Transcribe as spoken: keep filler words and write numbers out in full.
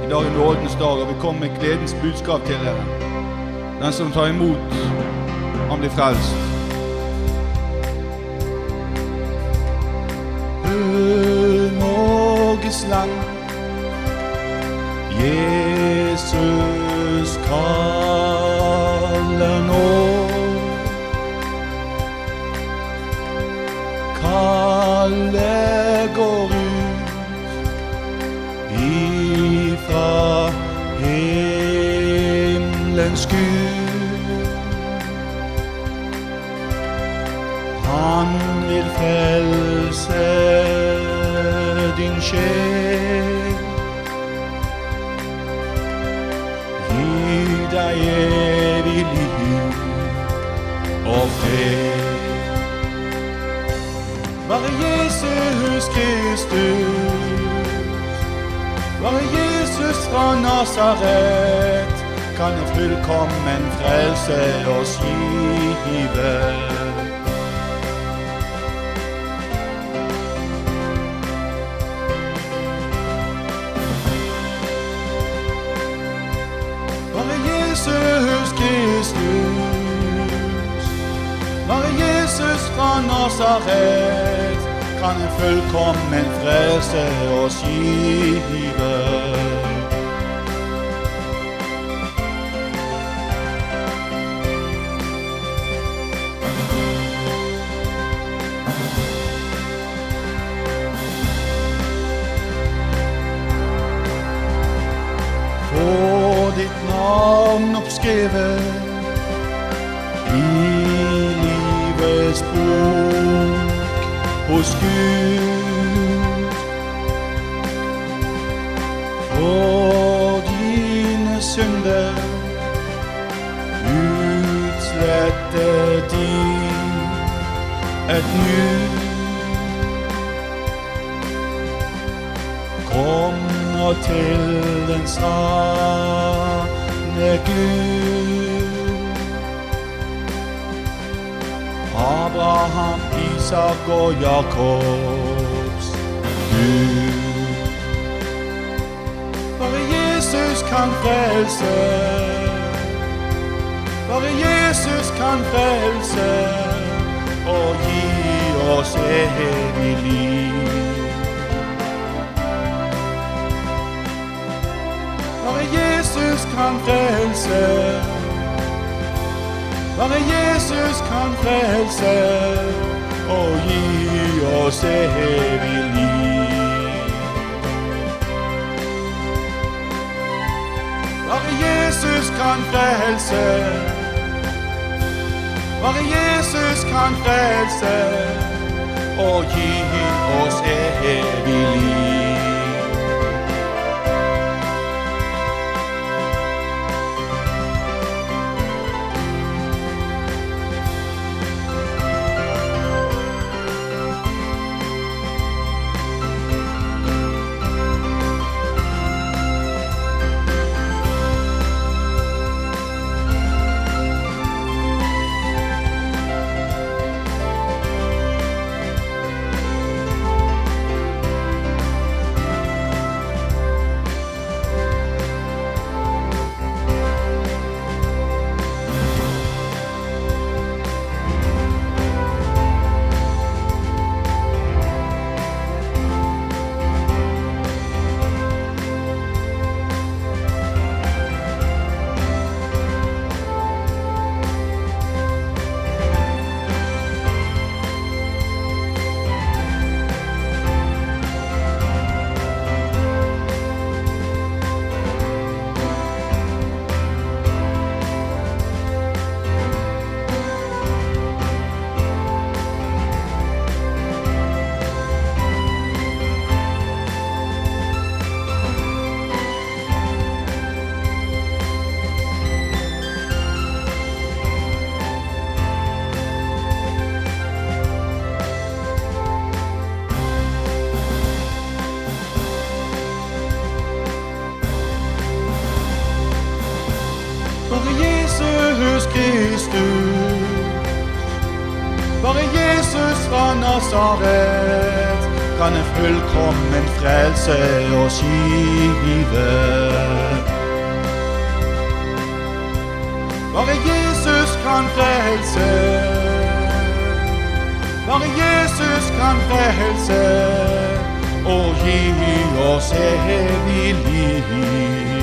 I dag er nådens dag, og vi kommer med gledens budskap til dere. Den som tar imot, han blir frelst. Hør Norges land, Jesus kaller nå. Kallet går ut ifra himmelens Gud. Han vil frelse din sjel, gi deg evig liv og fred. Bare Jesus Kristus, bare Jesus fra Nazaret, kan en fullkommen frelse oss give. Bare Jesus Kristus, bare Jesus fra Nazaret, kan en fullkommen frelse oss give. Få ditt navn oppskrevet i livets bok hos Gud. For dine synder utslette de et nu. Kom nå til den sanne Gud, Abraham, Isak og Jakobs Gud. Bare Jesus kan frelse, bare Jesus kan frelse og gi oss evig liv. Bare Jesus kan frelse, bare Jesus kan frelse og gi oss evig liv. Bare Jesus kan frelse, bare Jesus kan frelse og gi oss evig liv. Jesus Kristus, bare Jesus fra Nazaret, kan en fullkommen frelse oss give. frelse. Bare Jesus kan frelse og gi oss evig liv.